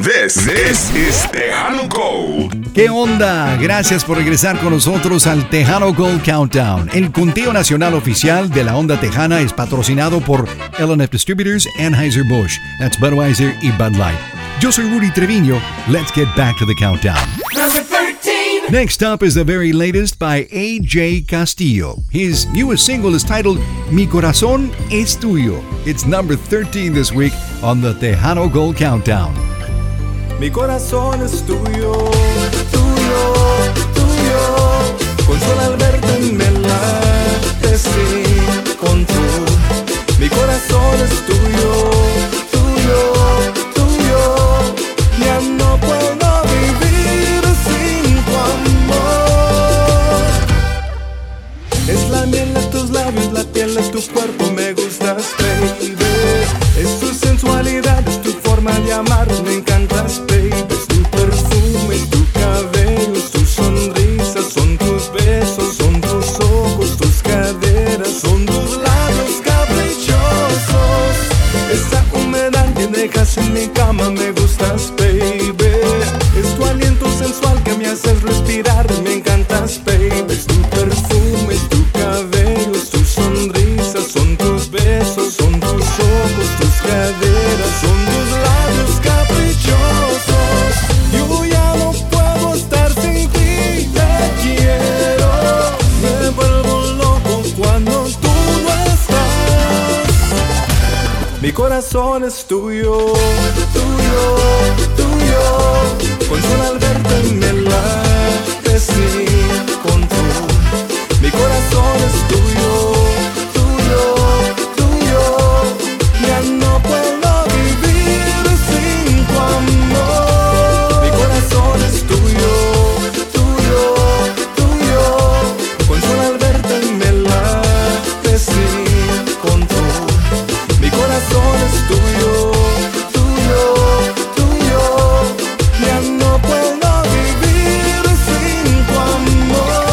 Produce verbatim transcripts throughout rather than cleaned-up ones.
This, this is Tejano Gold. ¿Qué onda? Gracias por regresar con nosotros al Tejano Gold Countdown. El conteo nacional oficial de la onda tejana es patrocinado por L and F Distributors, Anheuser-Busch. That's Budweiser y Bud Light. Yo soy Rudy Treviño. Let's get back to the countdown. Number thirteen. Next up is the very latest by A J Castillo. His newest single is titled Mi Corazón es Tuyo. It's number thirteen this week on the Tejano Gold Countdown. Mi corazón es tuyo, tuyo, tuyo. Con solo al verte me late, sí, con tú. Mi corazón es tuyo, tuyo, tuyo. Ya no puedo vivir sin tu amor. Es la miel de tus labios, la piel de tu cuerpo, me gustas, baby. Es tu sensualidad, es tu forma de amar, me encantas, baby. Es tu perfume, es tu cabello, es tu sonrisa, son tus besos, son tus ojos, tus caderas, son tus labios caprichosos. Esa humedad que dejas en mi cama, me gustas, baby. Es tu aliento sensual que me haces respirar, me encantas, baby. Es tu perfume, es tu cabello, es tu sonrisa, son tus besos, son tus ojos, tus caderas, son tus labios caprichosos. Yo ya no puedo estar sin ti, te quiero. Me vuelvo loco cuando tú no estás. Mi corazón es tuyo, tuyo, tuyo. Con solo al verte me late, sí, con tú. Mi corazón es tuyo, tuyo, tuyo. Ya no puedo vivir sin tu amor. Mi corazón es tuyo, tuyo, tuyo. Con solo al verte me late, sí, con tú. Mi corazón es tuyo, tuyo, tuyo. Ya no puedo vivir sin tu amor.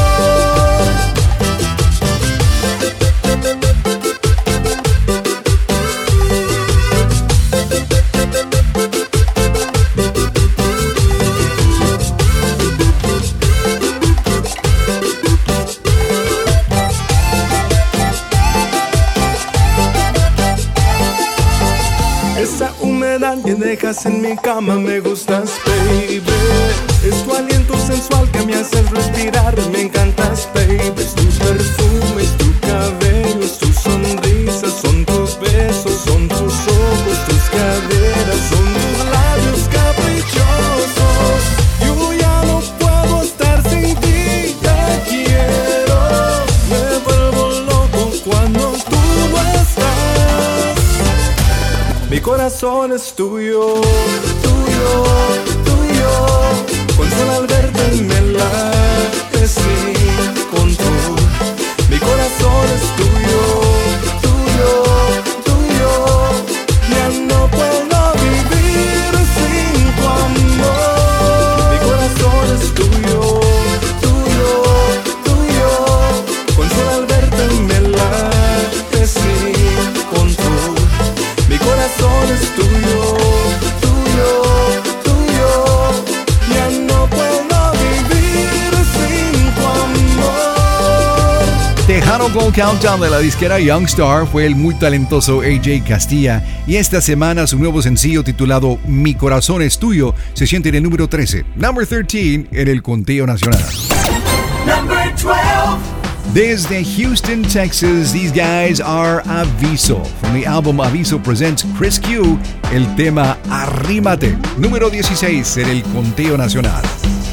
Esa humedad que dejas en mi cama, me gustas, baby. Es tu aliento sensual que me haces respirar, me encantas, baby. Es tu perfume, es tu cabello, es tu sonrisa, son tus besos, son tus ojos, tus caderas, son tus labios caprichosos. Yo ya no puedo estar sin ti, te quiero. Me vuelvo loco cuando tú no estás. Mi corazón es tuyo, tuyo, tuyo. Con solo al verte me late, sí, con tú. Mi corazón es tuyo, tuyo, tuyo. Ya no puedo vivir sin tu amor. Mi corazón es tuyo, tuyo, tuyo. Con solo al verte me late, sí, con tú. Mi corazón es tuyo, tuyo, tuyo. Ya no puedo vivir sin tu amor. Tejano Gold Countdown de la disquera Youngstar fue el muy talentoso A J Castilla, y esta semana su nuevo sencillo titulado Mi Corazón es Tuyo se siente en el número trece, number thirteen en el conteo nacional. Number twelve. Desde Houston, Texas, these guys are Aviso. From the album Aviso presents Chris Q, el tema Arrímate, número dieciséis en el conteo nacional.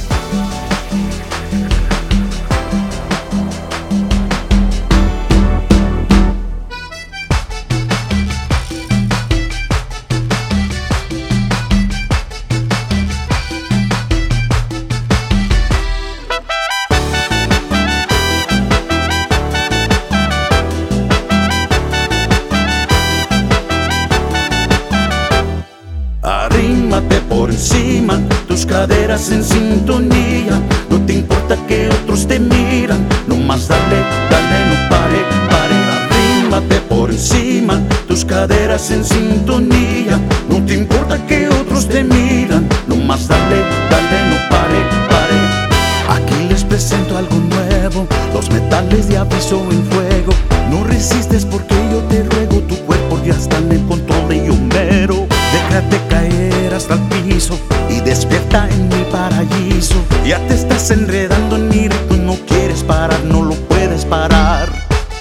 Arrímate por encima, tus caderas en sintonía. No te importa que otros te miran, nomás dale, dale, no pare, pare. Arrímate por encima, tus caderas en sintonía. No te importa que otros te miran, nomás dale, dale, no pare, pare. Aquí les presento algo nuevo, los metales de aviso en fuego. No resistes porque yo te ruego, tu cuerpo ya está en el control de Homero. Déjate caer hasta el piso y despierta en mi paraíso. Ya te estás enredando en mi ritmo, no quieres parar, no lo puedes parar.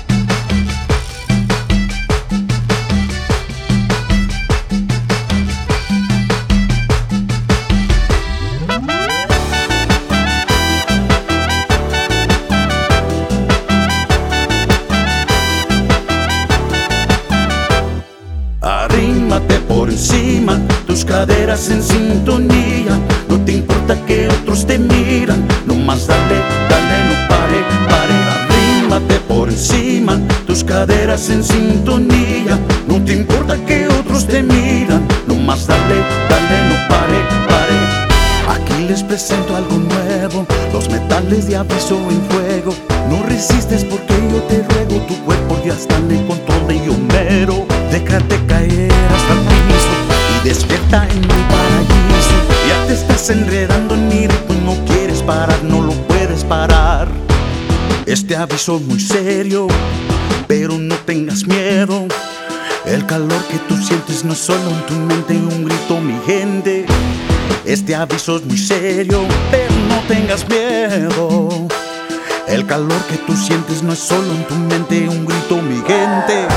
Arrímate por encima, tus caderas en sintonía. No te importa que otros te miran, nomás dale, dale, no pare, pare. Arrímate por encima, tus caderas en sintonía. No te importa que otros te miran, nomás dale, dale, no pare, pare. Aquí les presento algo nuevo, los metales de aviso en fuego. No resistes porque yo te ruego, tu cuerpo ya está en el control de Homero. Déjate caer hasta el piso y despierta en mi paraíso. Ya te estás enredando en mi ritmo, no quieres parar, no lo puedes parar. Este aviso es muy serio, pero no tengas miedo. El calor que tú sientes no es solo en tu mente, un grito, mi gente. Este aviso es muy serio, pero no tengas miedo. El calor que tú sientes no es solo en tu mente, un grito, mi gente.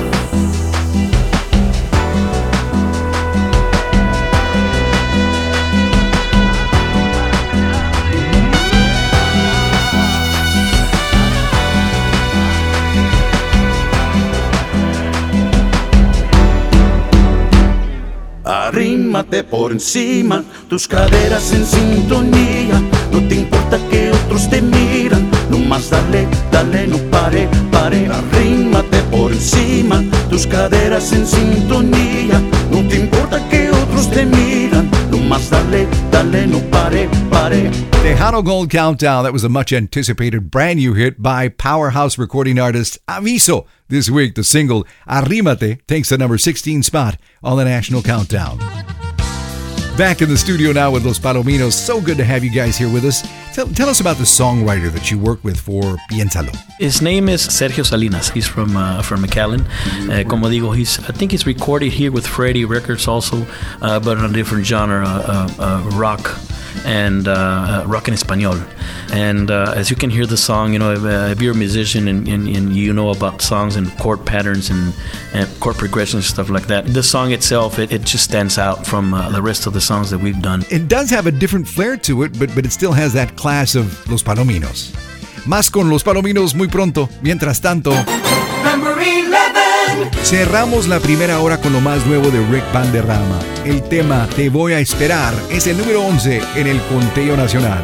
Arrímate por encima, tus caderas en sintonía. No te importa que otros te miran, nomás dale, dale, no pare, pare. Arrímate por encima, tus caderas en sintonía. No te importa que otros te miran, nomás dale, dale, no pare, pare. Tejano Gold Countdown, that was a much anticipated brand new hit by powerhouse recording artist Aviso. This week, the single Arrímate takes the number sixteen spot on the national countdown. Back in the studio now with Los Palominos. So good to have you guys here with us. Tell, tell us about the songwriter that you worked with for Piénsalo. His name is Sergio Salinas. He's from uh, from McAllen. Uh, como digo, he's I think he's recorded here with Freddie Records also, uh, but in a different genre, uh, uh, rock and uh, rock en español. And uh, as you can hear the song, you know, if, uh, if you're a musician and, and, and you know about songs and chord patterns and, and chord progressions and stuff like that, the song itself, it, it just stands out from uh, the rest of the songs that we've done. It does have a different flair to it, but, but it still has that class of Los Palominos. Más con Los Palominos muy pronto. Mientras tanto, Number eleven. cerramos la primera hora con lo más nuevo de Rick Valderrama. El tema Te voy a esperar es el número once en el conteo nacional.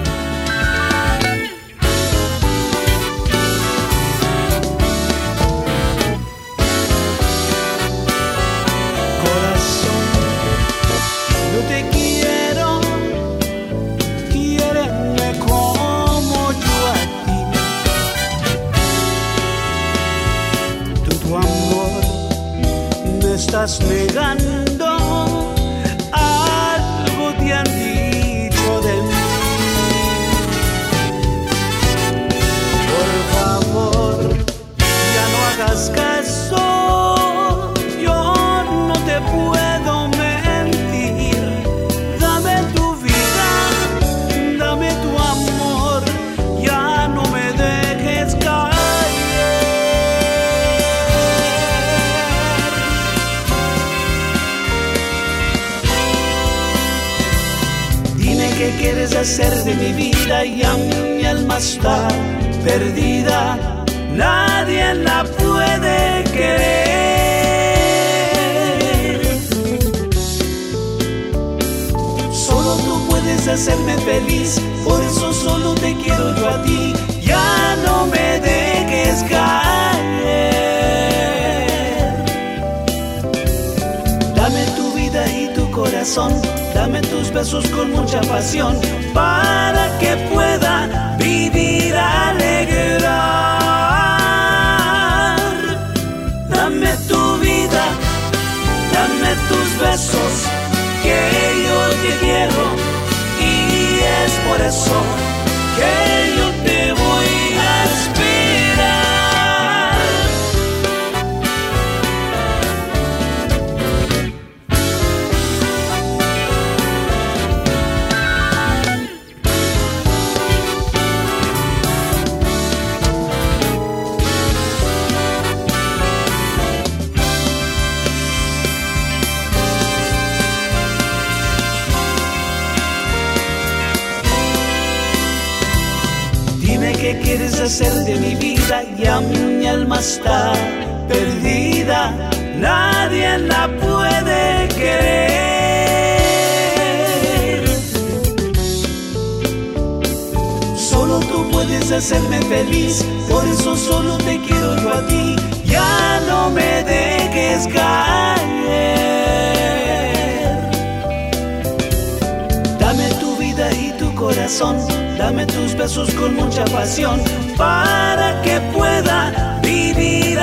Estás negando, algo te han dicho de mí. Por favor, ya no hagas caso, yo no te puedo mentir. Dame tu vida, dame tu amor, ya no me dejes caer. ¿Qué quieres hacer de mi vida? Ya mi alma está perdida, nadie la puede querer. Solo tú puedes hacerme feliz, por eso solo te quiero yo a ti. Ya no me dejes caer. Dame tu vida y tu corazón, dame tus besos con mucha pasión, para que pueda vivir alegrar. Dame tu vida, tus besos que yo te quiero, y es por eso que yo te voy a esperar. ¿Qué quieres hacer de mi vida? Ya mi alma está perdida, nadie la puede querer. Solo tú puedes hacerme feliz, por eso solo te quiero yo a ti. Ya no me dejes caer. Dame tu vida y tu corazón, dame tus besos con mucha pasión, para que pueda vivir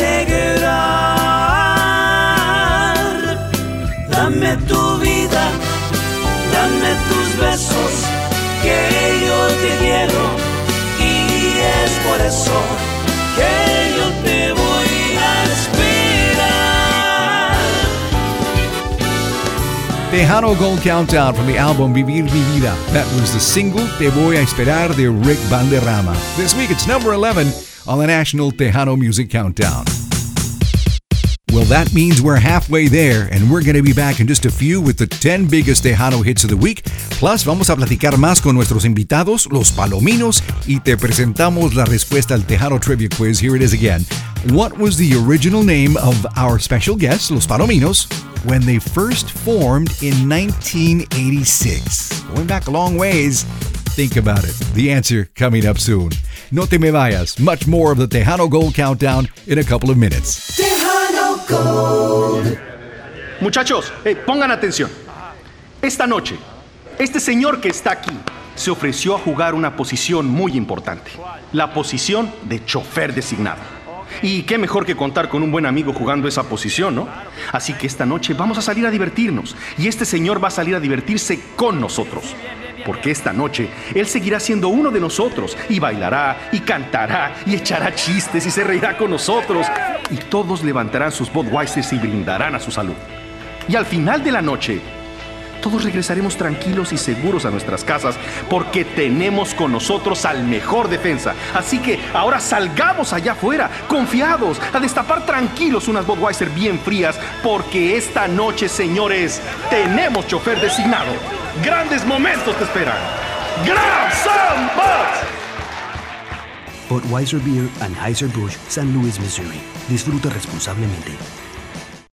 alegrar. Dame tu vida, dame tus besos, que yo te quiero, y es por eso que yo te voy a esperar. Tejano Gold Countdown from the album Vivir Mi Vida. That was the single Te Voy a Esperar de Rick Valderrama. This week it's number eleven on the National Tejano Music Countdown. Well, that means we're halfway there, and we're going to be back in just a few with the ten biggest Tejano hits of the week. Plus, vamos a platicar más con nuestros invitados, los Palominos, y te presentamos la respuesta al Tejano Trivia Quiz. Here it is again. What was the original name of our special guests, los Palominos, when they first formed in nineteen eighty-six? Going back a long ways. Think about it. The answer coming up soon. No te me vayas. Much more of the Tejano Gold Countdown in a couple of minutes. Tejano Gold. Muchachos, eh, pongan atención. Esta noche, este señor que está aquí se ofreció a jugar una posición muy importante. La posición de chofer designado. Y qué mejor que contar con un buen amigo jugando esa posición, ¿no? Así que esta noche vamos a salir a divertirnos. Y este señor va a salir a divertirse con nosotros. Porque esta noche él seguirá siendo uno de nosotros. Y bailará, y cantará, y echará chistes, y se reirá con nosotros. Y todos levantarán sus Budweisers y brindarán a su salud. Y al final de la noche, todos regresaremos tranquilos y seguros a nuestras casas, porque tenemos con nosotros al mejor defensa. Así que ahora salgamos allá afuera, confiados, a destapar tranquilos unas Budweiser bien frías, porque esta noche, señores, tenemos chofer designado. Grandes momentos te esperan. ¡Grab some Buds! Budweiser Beer, Anheuser-Busch, San Luis, Missouri. Disfruta responsablemente.